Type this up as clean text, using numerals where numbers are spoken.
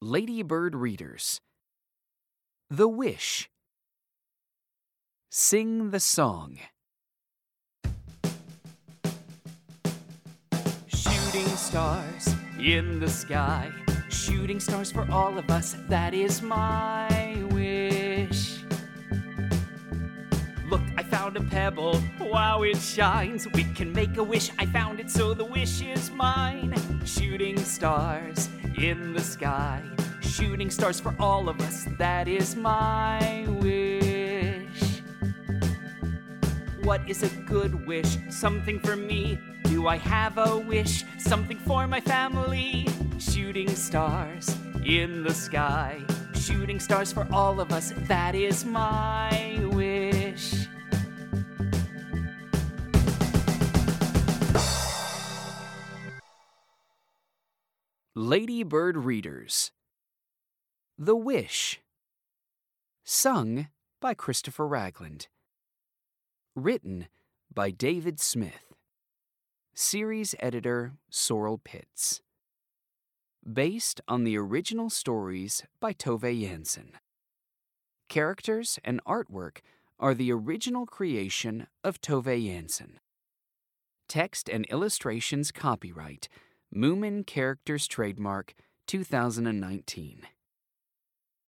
Ladybird Readers. The Wish. Sing the song. Shooting stars in the sky, shooting stars for all of us, that is my wish. Look, I found a pebble, wow, it shines. We can make a wish, I found it, so the wish is mine. Shooting stars in the sky, shooting stars for all of us, that is my wish. What is a good wish? Something for me. Do I have a wish? Something for my family. Shooting stars in the sky, shooting stars for all of us, that is my wish. Ladybird Readers. The Wish. Sung by Christopher Ragland. Written by David Smith. Series editor Sorrel Pitts. Based on the original stories by Tove Jansson. Characters and artwork are the original creation of Tove Jansson. Text and illustrations copyright Moomin Characters Trademark 2019.